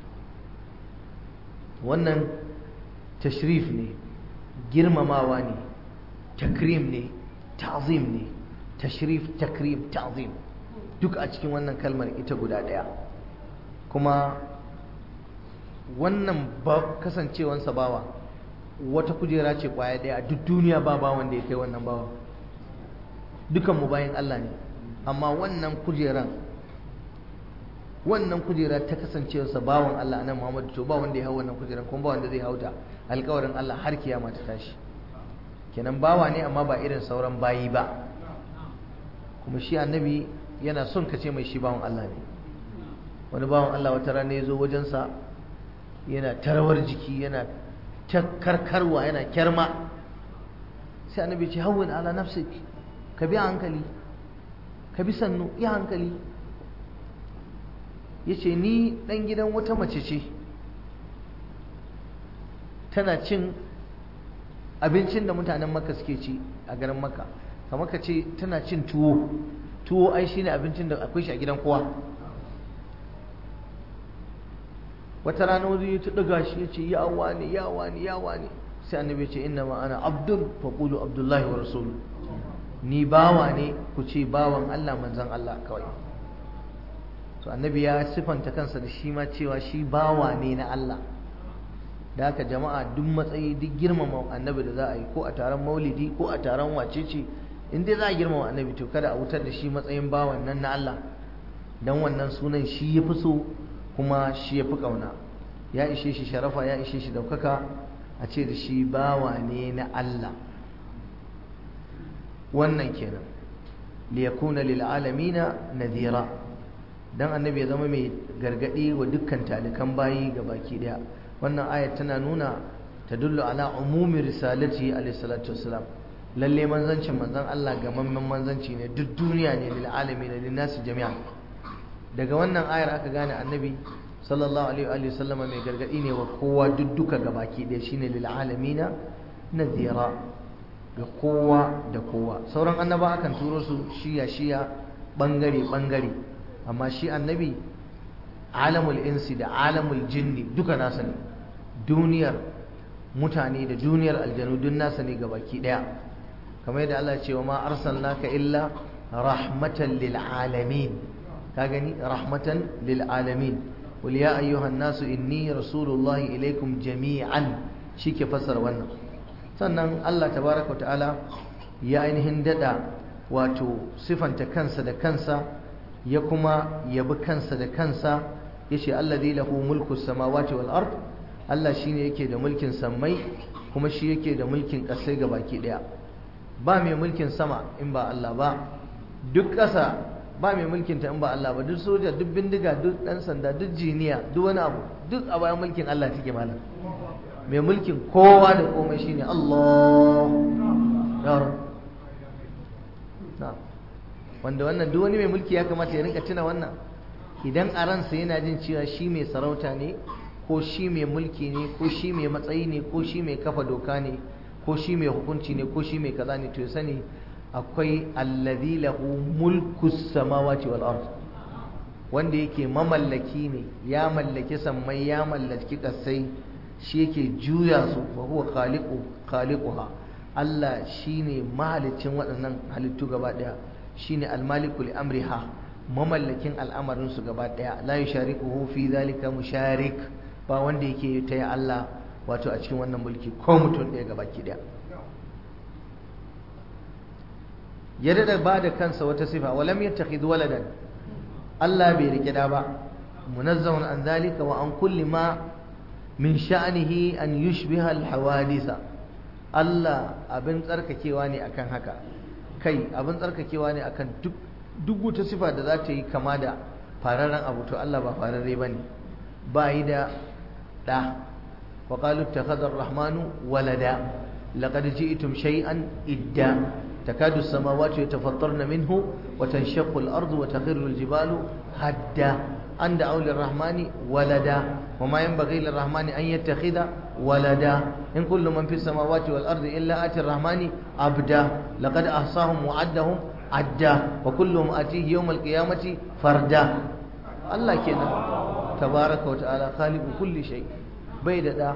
Wannan tashrif ne, girmamawa ne, takrim ne, ta'zim ne. Tashrif, takrim, ta'zim, duk a cikin wannan kalmar ita guda daya. Kuma wannan kasancewansa bawa wata kujera ce kwaya daya, duk duniya ba bawan da ya kai wannan bawa. Dukan mu bayan Allah ne, amma wannan kujeran wannan kujera ta kasancewarsa bawan Allah nan Muhammadu, to ba wanda ya hau wannan kujeran, kuma ba wanda zai hauta, alƙawarin Allah har kiyama ta tashi. Kenan bawa ne amma ba irin sauran bayi ba. Kuma shi annabi yana son ka ce mai shi bawan Allah ne. Wani bawan Allah wata rana ya zo wajensa yana tarawar jiki, yana ta karkarwa, yana kyarma. Sai annabi ce hawwin ala nafsik, ka bi hankali, ka bi sannu, yi hankali. Yace ni dan gidan wata mace ce, tana cin abincin da mutanen Makka suke ci a garin Makka. Kamar ka ce tana cin tuwo, tuwo ai shine abincin da akwai shi a gidan kowa. Wata rana wani ya daga shi ya ce ya wani ya wani ya wani, sai annabi ya ce inna ma ana abdun faqulu abdullahi wa rasuluhu, ni bawa ne ku ce bawan Allah manzon Allah kawai. To annabi ya sifanta kansa da shi ma cewa shi bawa ne na Allah. Da haka jama'a duk matsayi, duk girmama annabi da za a yi, ko a taron maulidi ko a taron wacece, in dai za a girmama annabi to kada a wutar da shi matsayin bawan nan na Allah, dan wannan sunan shi ya fi so kuma shi ya fi ƙauna. Ya ishe shi sharafa, ya ishe shi daukaka a ce da shi bawa ne na Allah. Wannan kenan liyakuna lil alamina nadira, dan annabi ya zama mai gargadi wa dukkan talikan bayi ga baki daya. Wannan ayat tana nuna tadullu ala umumi risalati alayhi salatu wassalam, lalle manzancin manzon Allah ga mamman manzanci ne, duk duniya ne, lil alamin, lin nasi jami'an. Daga wannan ayar aka gane annabi sallallahu alaihi wa sallama mai gargadi ne wa kowa duk duka ga baki daya, shine lil alamina nadira, ga kowa da kowa. Sauran annaba akan turo su shiya shiya, bangare bangare, amma shi annabi alamul insi da alamul jinni duka nasa ne, duniyar mutane da duniyar aljanu duk nasa ne ga baki daya. Kamar yadda Allah ya ce wa ma arsalnaka illa rahmatan lil alamin, ka gani, rahmatan lil alamin. Qul ya ayyuhan nasu inni rasulullahi ilaikum jami'an, shike fassara wannan. Sannan Allah tabaraka wa ta'ala ya ainihin dada wato sifanta kansa da kansa ya kuma yabi kansa da kansa yace allazi lahu mulku samawati wal ard Allah shine yake da mulkin sammai kuma shi yake da mulkin ƙasai gabaki daya ba mai mulkin sama in ba Allah ba duk ƙasa ba mai mulkin ta in ba Allah ba duk soja duk bindiga duk dan sanda duk jiniya duk wani abu duk a bayan mulkin Allah take malam mai mulkin kowa da komai shine Allah ya rab na wanda wannan duk wani mai mulki ya kamata ya rinka tuna wannan idan a ransa yana jin cewa shi mai sarauta ne ko shi mai mulki ne ko shi mai matsayi ne ko shi mai kafa doka ne ko shi mai hukunci ne ko shi mai kaza ne to ya sani akwai allazi lahu mulku samawati wal ard wanda yake mamallaki ne ya mallaki sammai ya mallaki kasai shi yake juya su wa huwa khaliqu khaliquha Allah shine mahalicin waɗannan halittu gaba daya shine almaliku li amriha mamallakin al'amarin su gaba daya la yusharikuhu fi zalika musharik ba wanda yake taya Allah wato a cikin wannan mulki ko mutum ɗaya gaba ki daya ya da ba da kansa wata sifa walam yattakhidh waladan Allah bai rike da ba munazzahun an zalika wa an kulli ma min sha'nihi an yushbiha al hawadisa Allah abin tsarkakewa ne akan haka kai abin tsarkakewa ne akan duk duk wata sifa da za ta yi kama da fararen abu to Allah ba fararre bane ba yi da da wa qalu ittakhadha ar-rahmanu walada laqad ji'tum shay'an idda تكاد السماوات يتفطرن منه وتنشق الأرض وتخر الجبال هدا أن دعوا للرحمن ولدا وما ينبغي للرحمن أن يتخذ ولدا إن كل من في السماوات والأرض إلا آتي الرحمن عبدا لقد أحصاهم وعدهم عدا وكلهم آتيه يوم القيامة فردا الله كنا تبارك وتعالى خالق كل شيء بيد دا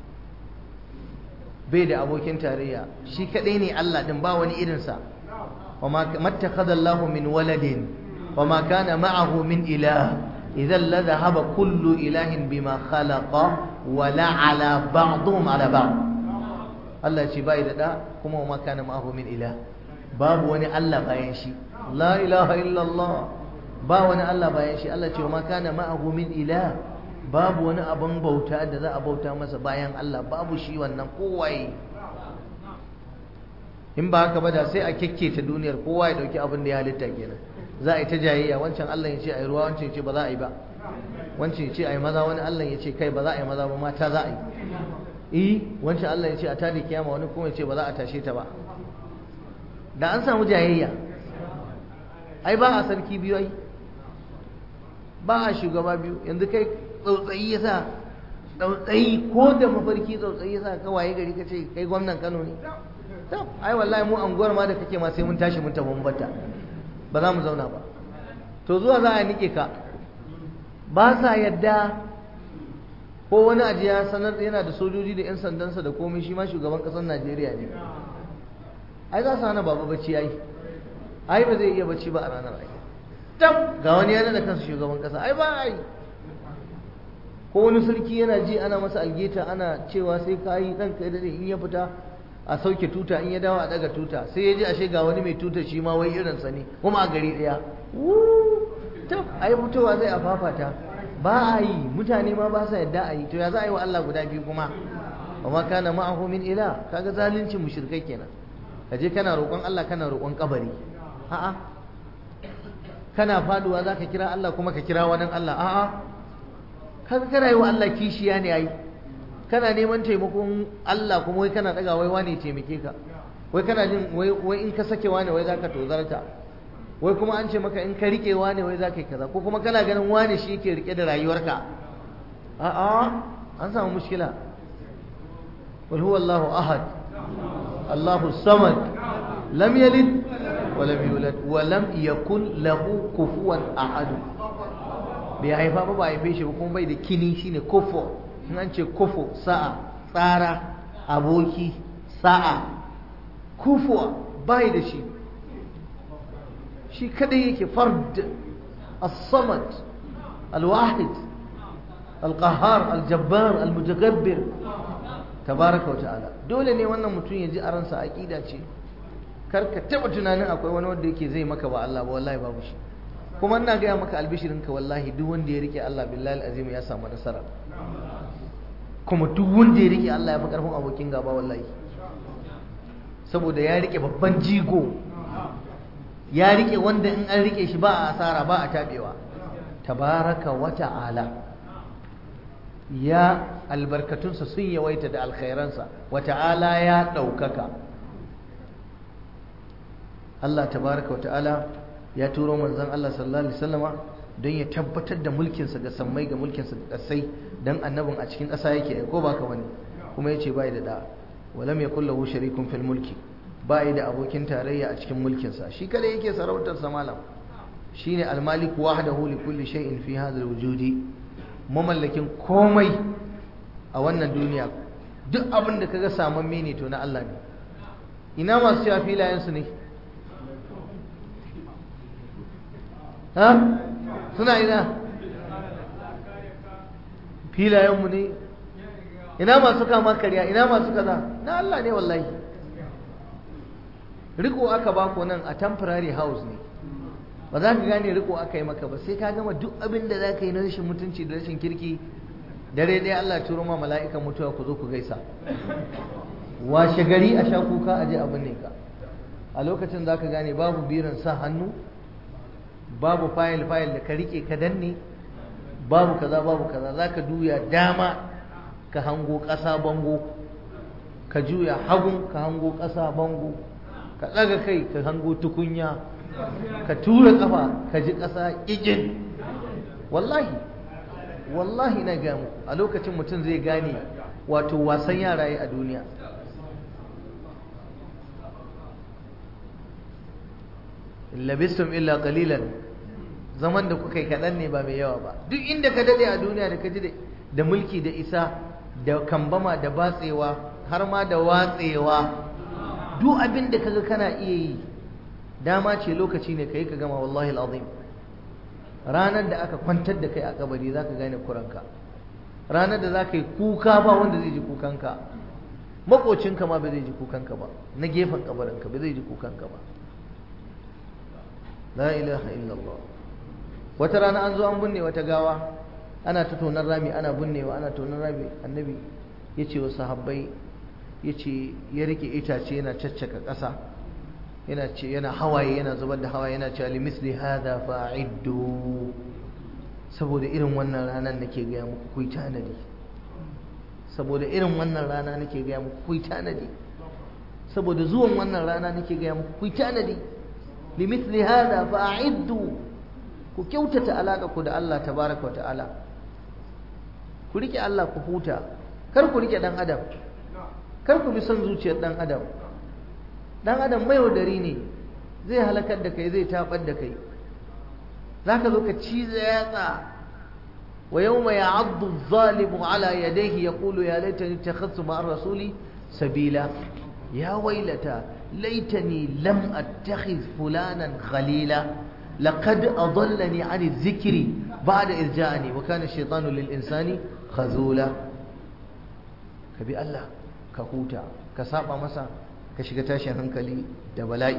bai da abokin tarayya shi kadai ne Allah din ba wani irinsa wa ma mattakhadha Allahu min waladin wa ma kana ma'ahu min ilah idhan la dhahaba kullu ilahin bima khalaqa wa la ala ba'dhum ala ba'd Allah ce bai da da kuma wa ma kana ma'ahu min ilah babu wani Allah bayan shi la ilaha illa Allah ba wani Allah bayan shi Allah ce wa ma kana ma'ahu min ilah babu wani abin bauta da za a bauta masa bayan Allah babu shi wannan kowaye in ba haka ba da sai a kekketa duniyar kowa ya dauki abin da ya halitta kenan za a yi ta jayayya wancan Allah ya ce a yi ruwa wancan ya ce ba za a yi ba wancan ya ce a yi maza wani Allah ya ce kai ba za a yi maza ba mata za a yi eh wancan Allah ya ce a tada kiyama wani kuma ya ce ba za a tashe ta ba da an samu jayayya ai ba a sarki biyu ai ba a shugaba biyu yanzu kai tsautsayi ya sa tsautsayi ko da mafarki tsautsayi ya sa kawaye gari ka ce kai gwamnan Kano ne ai wallahi mu anguwar ma da kake ma sai mun tashi mun tafi mun bata ba za mu zauna ba to zuwa za a nike ka ba sa yadda ko wani ajiya sanar yana da sojoji da yan sandansa da komai shi ma shugaban kasar Najeriya ne ai za su hana baba bacci ai ai ba zai iya bacci ba a ranar ai tab ga wani yana da kansa shugaban kasa ai ba ai ko wani sarki yana ji ana masa algeta ana cewa sai ka yi ɗan kai dade in ya fita a sauke tuta in ya dawo a daga tuta sai ya ji ashe ga wani mai tuta shi ma wai irinsa ne kuma a gari ɗaya tab ai fitowa zai a fafata ba a yi mutane ma ba sa yadda a yi to ya za a yi wa Allah guda biyu kuma wa ma kana ma'ahu min ila kaga zalunci mushrikai kenan kaje kana roƙon Allah kana roƙon kabari a'a kana faduwa zaka kira Allah kuma ka kira wani Allah a'a kaga kana yi wa Allah kishiya ne ai kana neman taimakon Allah kuma wai kana daga wai wane taimake ka wai kana jin wai wai in ka sake wane wai zaka tozarta wai kuma an ce maka in ka rike wane wai zaka yi kaza ko kuma kana ganin wane shi yake rike da rayuwarka a'a an samu mushkila qul huwallahu ahad Allahu samad lam yalid wa lam yulad wa lam yakun lahu kufuwan ahad bai haifa ba ba haife shi ba kuma bai da kini shine kofo in an ce kofo sa'a tsara aboki sa'a kufuwa bai da shi shi kadai yake fard as-samad al-wahid al-qahhar al-jabbar al-mutakabbir tabaraka wa ta'ala dole ne wannan mutum ya ji a ransa aqida ce kar ka taba tunanin akwai wani wanda yake zai maka ba Allah ba wallahi babu shi kuma ina gaya maka albishirinka wallahi duk wanda ya rike Allah billahi alazim ya samu nasara kuma duk wanda ya rike Allah ya fi karfin abokin gaba wallahi saboda ya rike babban jigo ya rike wanda in an rike shi ba a asara ba a tabewa tabaraka wa ta'ala ya albarkatunsa sun yawaita da alkhairansa wa ta'ala ya ɗaukaka Allah tabaraka wa ta'ala ya turo manzon Allah sallallahu alaihi wasallama don ya tabbatar da mulkinsa ga sammai ga mulkinsa ga ƙasai dan annabin a cikin ƙasa yake ko baka bane kuma yace bai da da walam yakul lahu sharikun fil mulki bai da abokin tarayya a cikin mulkinsa shi kada yake sarautar sa malam shine al-malik wahdahu li kulli shay'in fi hadha al-wujudi mamallakin komai a wannan duniya duk abin da kaga samamme ne to na Allah ne ina masu cewa filayen su ne ha suna ina filayen mu ne ina masu kama karya ina masu kaza na Allah ne wallahi riko aka bako nan a temporary house ne ba za ka gane riko aka yi maka ba sai ka gama duk abin da za ka yi na rashin mutunci da rashin kirki dare ɗaya Allah ya turo ma mala'ikan mutuwa ku zo ku gaisa washe gari a sha kuka a je abin ne ka a lokacin za ka gane babu biran sa hannu babu fayil fayil da ka rike ka danne babu kaza babu kaza za ka duya dama ka hango ƙasa bango ka juya hagun ka hango ƙasa bango ka ɗaga kai ka hango tukunya ka tura kafa ka ji ƙasa ƙiƙin wallahi wallahi na gamu a lokacin mutum zai gane wato wasan yara a duniya labistum illa qalilan zaman da kuka yi kaɗan ne ba mai yawa ba duk inda ka daɗe a duniya da ka ji da mulki da isa da kambama da batsewa har ma da watsewa duk abin da kaga kana iya yi dama ce lokaci ne kai ka gama wallahi alazim ranar da aka kwantar da kai a kabari zaka gane kuranka ranar da zaka yi kuka ba wanda zai ji kukanka makocinka ma ba zai ji kukanka ba na gefen kabarinka ba zai ji kukanka ba la ilaha illallah wata rana an zo an binne wata gawa ana ta tonar rami ana binnewa ana tonar rami annabi yace wa sahabbai yace ya rike itace yana caccaka ƙasa yana ce yana hawaye yana zubar da hawaye yana cewa limisli hada fa'iddu saboda irin wannan rana nake ga muku kuyi tanadi saboda irin wannan rana nake ga muku kuyi tanadi saboda zuwan wannan rana nake ga muku kuyi tanadi limisli hada fa'iddu ku kyautata alaka ku da Allah tabaraka wa ta'ala ku rike Allah ku huta kar ku rike dan adam kar ku bi son zuciyar dan adam dan adam mai wadari ne zai halakar da kai zai tabar da kai zaka zo ka cize yatsa wa yawma ya'addu adh-dhalimu ala yadayhi yaqulu ya laitani ittakhadhtu ma'a ar-rasuli sabila ya waylata laitani lam attakhidh fulanan khalila laqad adallani 'ani adh-dhikri ba'da idh ja'ani wa kana ash-shaytanu lil-insani khazula kabi Allah ka huta ka saba masa ka shiga tashin hankali da bala'i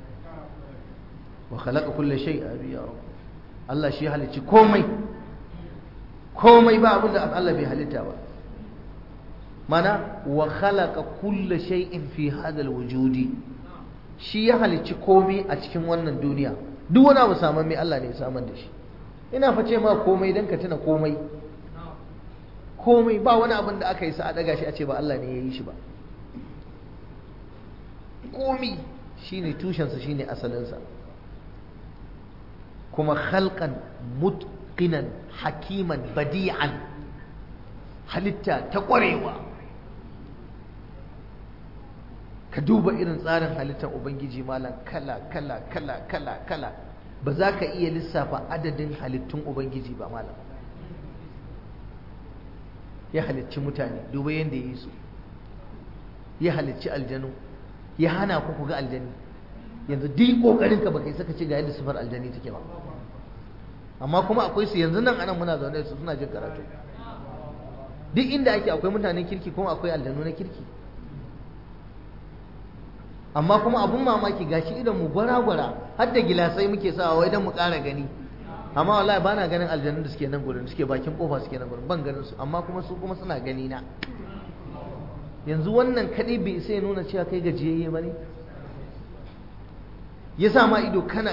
wa khalaqa kulli shay'in ya rabb Allah shi halicci komai komai ba abinda Allah bai halitta ba mana wa khalaqa kulli shay'in fi hadha alwujudi shi ya halicci komai a cikin wannan duniya duk wani abu saman mai Allah ne ya samar da shi ina face ma komai dan ka tuna komai komai ba wani abin da aka yi sa a daga shi a ce ba Allah ne ya yi shi ba komi shine tushensa shine asalinsa kuma khalqan mutqinan hakiman badi'an halitta ta ƙwarewa ka duba irin tsarin halittar ubangiji malam kala kala kala kala kala ba za ka iya lissafa adadin halittun ubangiji ba malam ya halicci mutane duba yadda ya yi su ya halicci aljanu ya hana ku ku ga aljani yanzu duk kokarin ka baka saka ce ga yadda sifar aljani take ba amma kuma akwai su yanzu nan anan muna zaune su suna jin karatu duk inda ake akwai mutanen kirki kuma akwai aljanu na kirki amma kuma abun mamaki gashi idan mu gwara gwara har da gilasai muke sawa wai dan mu ƙara gani amma wallahi ba na ganin aljannun da suke nan gurin suke bakin kofa suke nan gurin ban ganin su amma kuma su kuma suna gani na yanzu wannan kadai bai sai nuna cewa kai gajiyayye bane ya sa ma ido kana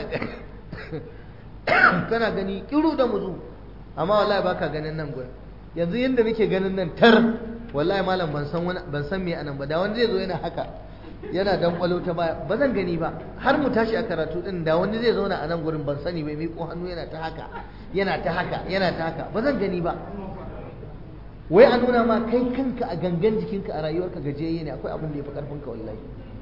kana gani kiru da muzu amma wallahi baka ganin nan gurin yanzu yanda nake ganin nan tar wallahi malam ban san wani ban san me anan ba da wani zai zo yana haka yana dan kwalo ta baya ba zan gani ba har mu tashi a karatu din da wani zai zauna a nan gurin ban sani bai miƙo hannu yana ta haka yana ta haka yana ta haka ba zan gani ba wai a nuna ma kai kanka a gangan jikinka a rayuwarka gajiyayye ne akwai abin da ya fi karfinka wallahi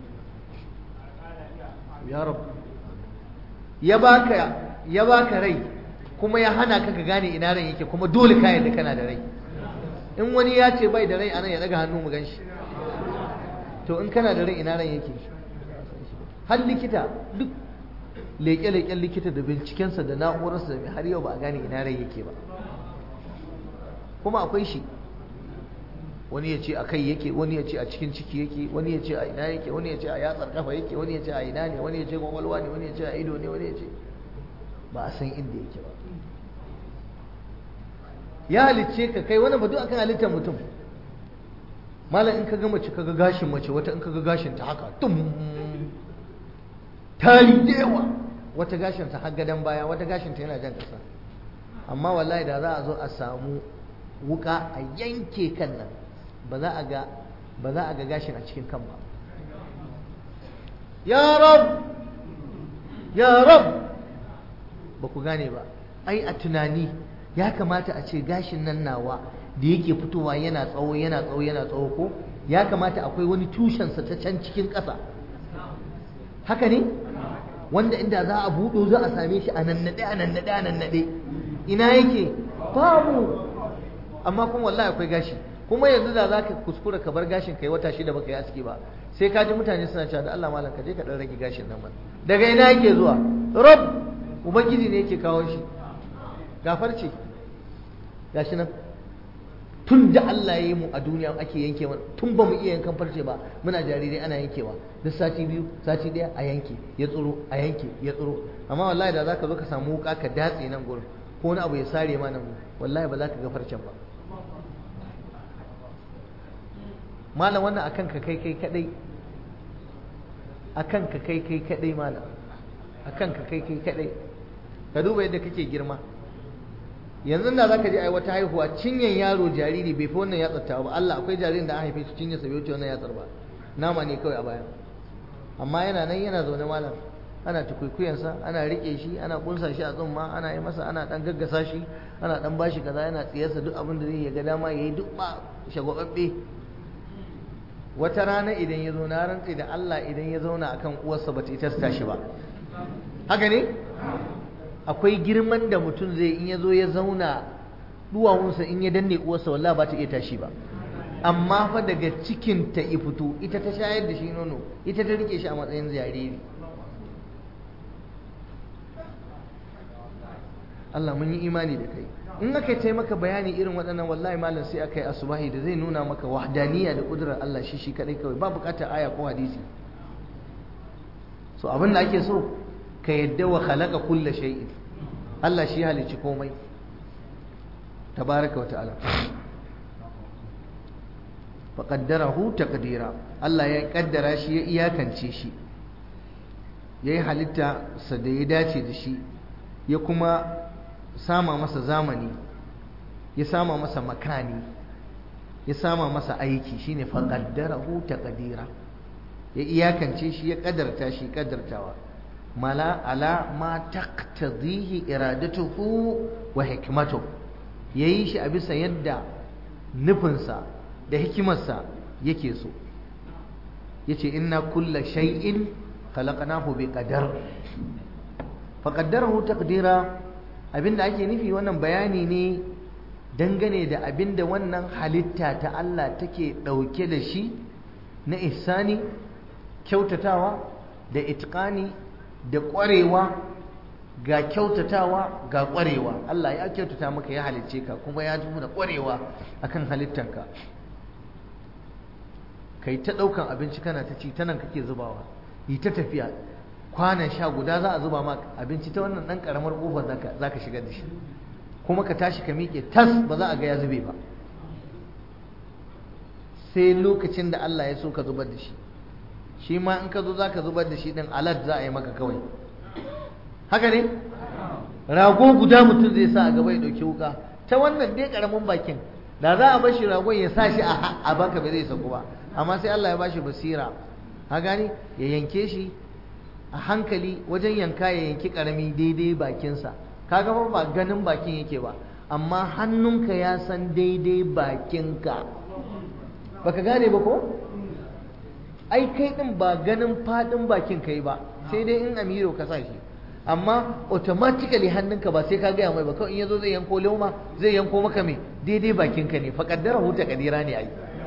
ya rab ya baka ya baka rai kuma ya hana ka ka gane ina rai yake kuma dole ka yarda kana da rai in wani ya ce bai da rai anan ya daga hannu mu ganshi to in kana da rai ina ran yake har likita duk leƙe-leƙen likita da bincikensa da na'urarsa da har yau ba a gane ina rai yake ba kuma akwai shi wani ya ce a kai yake wani ya ce a cikin ciki yake wani ya ce a ina yake wani ya ce a yatsar kafa yake wani ya ce a ina ne wani ya ce kwakwalwa ne wani ya ce a ido ne wani ya ce ba a san inda yake ba ya halicce ka kai wani ba duk akan halittar mutum malam in ka ga mace kaga gashin mace wata in kaga gashin ta haka tum tari da yawa wata gashin ta har gadan baya wata gashin ta yana jan kasa amma wallahi da za a zo a samu wuka a yanke kan nan ba za a ga ba za a ga gashin a cikin kan ba ya rab ya rab ba ku gane ba ai a tunani ya kamata a ce gashin nan nawa da yake fitowa yana tsawo yana tsawo yana tsawo ko ya kamata akwai wani tushensa ta can cikin ƙasa haka ne wanda inda za a buɗo za a same shi a nannaɗe a nannaɗe a nannaɗe ina yake babu amma kuma wallahi akwai gashi kuma yanzu da za ka kuskura ka bar gashin kai wata shida baka yi aski ba sai ka ji mutane suna cewa da Allah malam ka je ka dan rage gashin nan man daga ina yake zuwa rob ubangiji ne yake kawo shi gafarce gashi nan tun da Allah ya yi mu a duniya ake yanke mana tun ba mu iya yankan farce ba muna jarirai ana yankewa duk sati biyu sati daya a yanke ya tsiro a yanke ya tsiro amma wallahi da zaka zo ka samu wuka ka datse nan gurin ko wani abu ya sare ma nan wallahi ba za ka ga farcen ba malam wannan akan ka kai kai kadai akan ka kai kai kadai malam akan ka kai kai kadai ka duba yadda kake girma yanzu da zaka je ai wata haihuwa cinyen yaro jariri bai fi wannan yatsar ta ba Allah akwai jaririn da an haife shi cinyen sa bai wuce wannan yatsar ba nama ne kawai a baya amma yana nan yana zaune malam ana tukuikuyen sa ana rike shi ana kunsa shi a tsumma ana yi masa ana dan gaggasa shi ana dan bashi kaza yana tsiyarsa duk abin da zai ya ga dama yayi duk ba shagwababbe wata rana idan ya zo na rantsi da Allah idan ya zauna akan uwarsa bata ita ta shi ba haka ne akwai girman da mutum zai in ya zo ya zauna duwawunsa in ya danne uwarsa wallahi ba ta iya tashi ba amma fa daga cikin ta fito ita ta shayar da shi nono ita ta rike shi a matsayin jariri Allah mun yi imani da kai in aka yi maka bayani irin waɗannan wallahi malam sai aka yi asubahi da zai nuna maka wahdaniya da kudurar Allah shi shi kadai kawai ba bukatar aya ko hadisi so abin da ake so ka yadda wa khalaqa kulla shay'in Allah shi halicci komai tabaraka wa ta'ala fa qaddarahu taqdira Allah ya kaddara shi ya iyakance shi yayi halitta sa da ya dace da shi ya kuma sama masa zamani ya sama masa makani ya sama masa aiki shine fa qaddarahu taqdira ya iyakance shi ya kaddarta shi kaddartawa mala ala ma taqtadihi iradatuhu wa hikmatuhu yayi shi a bisa yadda nufinsa da hikimarsa yake so yace inna kulla shay'in khalaqnahu bi qadar fa qaddarahu taqdira abinda ake nufi wannan bayani ne dangane da abinda wannan halitta ta Allah take dauke da shi na ihsani kyautatawa da itqani da ƙwarewa ga kyautatawa ga ƙwarewa Allah ya kyautata maka ya halicce ka kuma ya tuhu da ƙwarewa akan halittanka kai ta ɗaukan abinci kana ta ci ta nan kake zubawa yi ta tafiya kwanan sha guda za a zuba ma abinci ta wannan ɗan ƙaramar ƙofar za ka shigar da shi, kuma ka tashi ka miƙe tas ba za a ga ya zube ba, sai lokacin da Allah ya so ka zubar da shi. Shi ma in ka zo za ka zubar da shi ɗin alat za a yi maka kawai, haka ne? Rago guda mutum zai sa a gaba ya ɗauki wuka ta wannan dai ƙaramin bakin, da za a bar shi ragon ya sa shi a baka ba zai saku ba, amma sai Allah ya ba shi basira, ha gani ya yanke shi a hankali, wajen yanka ya yanki ƙarami daidai bakinsa, kaga ba ba ganin bakin yake ba, amma hannunka ya san daidai bakinka, baka gane ba ko? Ai kai din ba ganin fadin bakin kai ba, sai dai in amiro ka sa shi, amma automatically hannunka ba sai ka gaya mai ba, kawai in yazo zai yanko lauma zai yanko maka me daidai bakinka ne, fa kaddara huta kadira ne ai,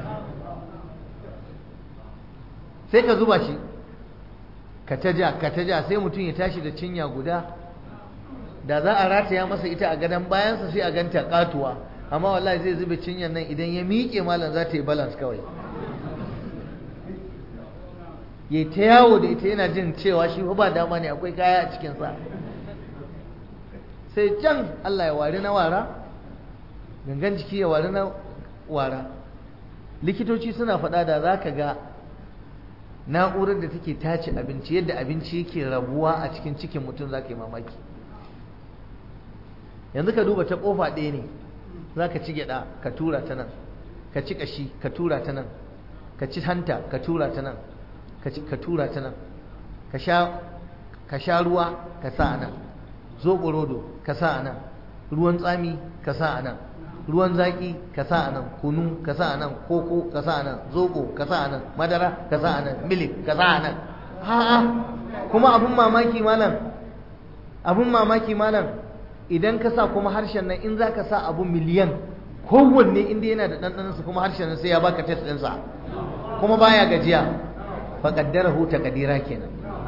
sai ka zuba shi ka taja ka taja sai mutum ya tashi da cinya guda, da za a rataya masa ita a gadon bayansa sai a ganta katuwa, amma wallahi zai zube cinyar nan idan ya miƙe malam za ta yi balance kawai, ya ta yawo da ita yana jin cewa shi ba dama ne, akwai kaya a cikinsa. Sai can Allah ya wari na wara, gangan jiki ya wari na wara. Likitoci suna faɗa da za ka ga na'urar da take tace abinci, yadda abinci yake rabuwa a cikin cikin mutum, za ka yi mamaki. Yanzu ka duba ta ƙofa ɗaya ne za ka ci gyaɗa ka tura ta nan, ka ci ƙashi ka tura ta nan, ka ci hanta ka tura ta nan, ka tura ta nan, ka sha ruwa ka sa a nan, zoɓo rodo ka sa a nan, ruwan tsami ka sa a nan, ruwan zaƙi ka sa a nan, kunu ka sa a nan, koko ka sa a nan, zoɓo ka sa a nan, madara ka sa a nan, milik ka sa a nan. Ha'a, kuma abun mamaki malam, abun mamaki malam, idan ka sa kuma harshen nan, in za ka sa abu miliyan kowanne inda yana da ɗanɗanansa, kuma harshen nan sai ya baka test ɗinsa, kuma baya gajiya. فقدره تقديرا كنا.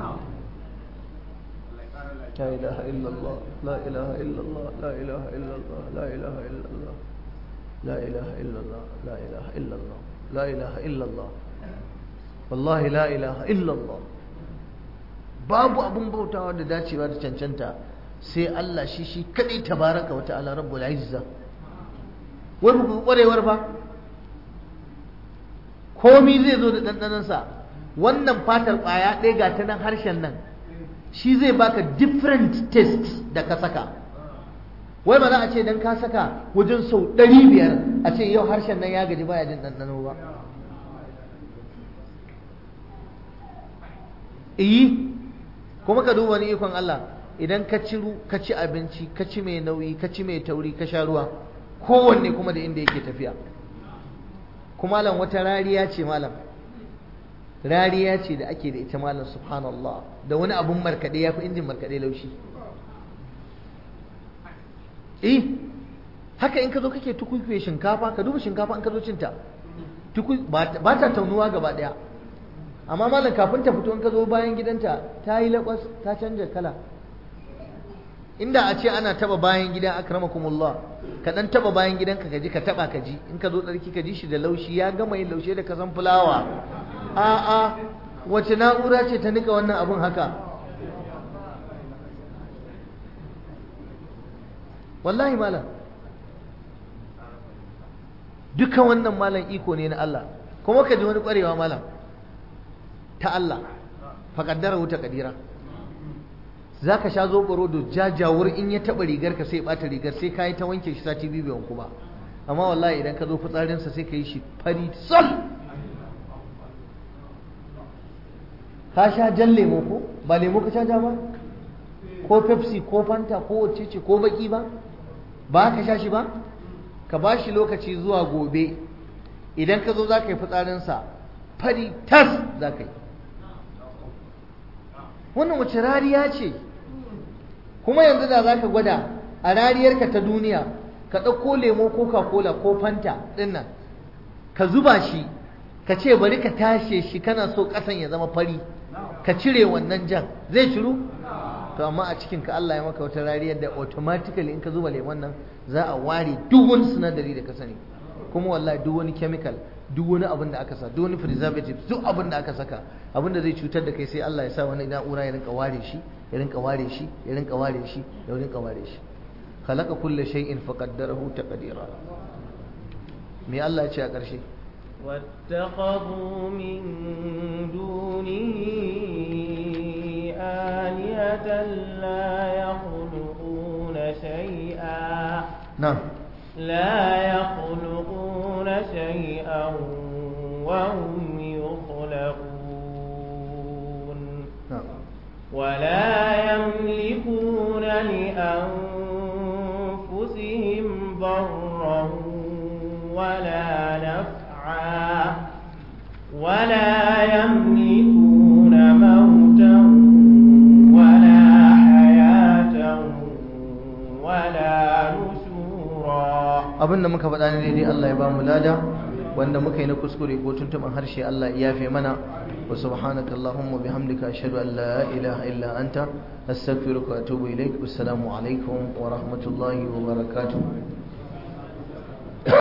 لا إله إلا الله لا إله إلا الله لا إله إلا الله لا إله إلا الله لا إله إلا الله لا إله إلا الله لا إله إلا الله والله لا إله إلا الله. babu abun bautawa da dacewa da cancanta sai Allah shi shi kadai tabaraka wa ta'ala rabbul izza. wai ku kwarewar ba komai zai zo da dandanansa. Wannan fatar ƙwaya ɗaya ga ta nan harshen nan shi zai baka different taste da ka saka. Wai ba za a ce dan ka saka wajen sau ɗari biyar a ce yau harshen nan ya gaji baya jin ɗanɗano ba. iyi kuma ka duba ni ikon Allah, idan ka ci ka ci abinci, ka ci mai nauyi, ka ci mai tauri, ka sha ruwa, kowanne kuma da inda yake tafiya. Kuma malam wata rariya ce malam, rariya ce da ake da ita malam, subhanallah, da wani abun markaɗe ya fi injin markaɗe laushi. eh haka in ka zo kake tukuikuye shinkafa, ka duba shinkafa in ka zo cinta ba ta taunuwa gaba ɗaya, amma malam kafin ta fito in ka zo bayan gidanta ta yi laƙwas, ta canja kala. Inda a ce ana taba bayan gida akramakumullah, ka dan taba bayan gidanka ka ji, ka taba ka ji, in ka zo tsarki ka ji shi da laushi, ya gama yin laushe da ka san fulawa. A'a, wace na'ura ce ta nika wannan abun haka? Wallahi malam, duka wannan malam iko ne na Allah. Kuma ka ji wani kwarewa malam ta Allah, faƙaddara wuta kadira. Za ka sha zoɓaro da jajawar, in ya taɓa rigar ka sai ɓata rigar, sai ka yi ta wanke shi sati biyu bai wanku ba. Amma wallahi idan ka zo fitsarinsa sai ka yi shi fari sol. Ka sha jan lemo ko ba lemo ka sha ja ba, ko pepsi ko fanta ko wacce ce ko baki ba, ba ka sha shi ba, ka ba shi lokaci zuwa gobe, idan ka zo za ka yi fitsarinsa fari tas za ka yi. Wannan wace rariya ce? Kuma yanzu da za ka gwada a rariyarka ta duniya, ka ɗauko lemo coca-cola ko fanta ɗin nan, ka zuba shi, ka ce bari ka tashe shi kana so ƙasan ya zama fari, ka cire wannan jan, zai ciru? To amma a cikinka Allah ya maka wata rariyar da automatically in ka zuba lemon nan za a ware duk wani sinadari da ka sani, kuma wallahi duk wani chemical duk wani abin da aka sa duk wani preservative duk abin da aka saka abin da zai cutar da kai sai Allah ya sa wani na'ura ya rinka ware shi ya rinka ware shi ya rinka ware shi ya rinka ware shi khalaqa kulli shay'in faqaddarahu taqdira me Allah ya ce a ƙarshe واتخذوا من دونه آلهة لا يخلقون شيئا نعم لا يخلقون شيئا وهم يخلقون نعم ولا يملكون لأنفسهم ضرا ولا نفعا ولا يملكون موتا ولا حياة ولا نشورا abinda muka faɗa ne dai Allah ya ba mu lada wanda muka yi na kuskure ko tuntuban harshe Allah ya yafe mana wa subhanaka allahumma bihamdika ashhadu an la ilaha illa anta astaghfiruka wa atubu ilaik assalamu alaikum wa rahmatullahi wa barakatuh